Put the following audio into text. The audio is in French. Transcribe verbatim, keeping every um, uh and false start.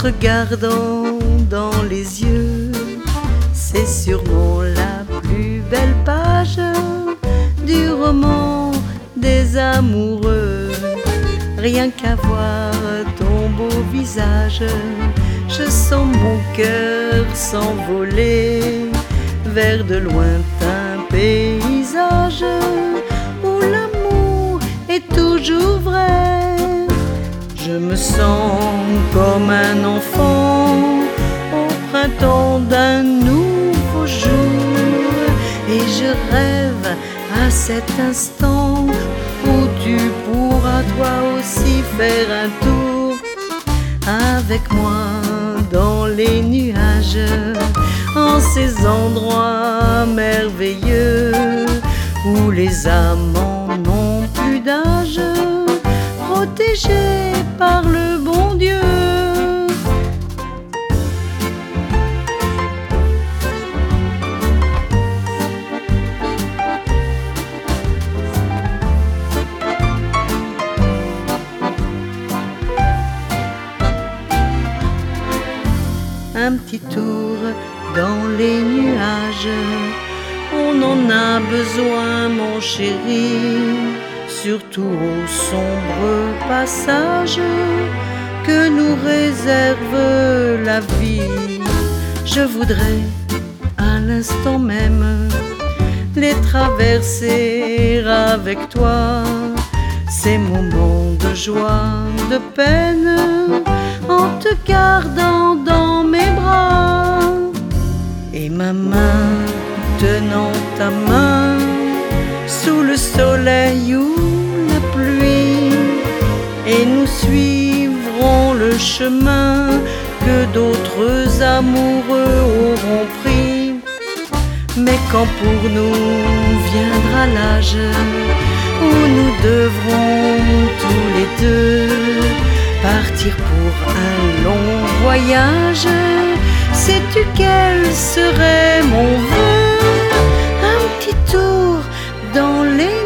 se regardant dans les yeux, c'est sûrement la plus belle page du roman des amoureux. Rien qu'à voir ton beau visage, je sens mon cœur s'envoler vers de lointains paysages où l'amour est toujours vrai. Je me sens comme un enfant au printemps d'un nouveau jour, et je rêve à cet instant où tu pourras toi aussi faire un tour avec moi dans les nuages, en ces endroits merveilleux où les amants n'ont plus d'âge, protégés par le bon Dieu. Un petit tour dans les nuages, on en a besoin mon chéri, surtout au sombre passage que nous réserve la vie. Je voudrais à l'instant même les traverser avec toi, ces moments de joie, de peine, en te gardant dans mes bras, et ma main tenant ta main sous le soleil ou la pluie, et nous suivrons le chemin que d'autres amoureux auront pris. Mais quand pour nous viendra l'âge où nous devrons tous les deux partir pour un long voyage, sais-tu quel serait mon vœu? Un petit tour dans les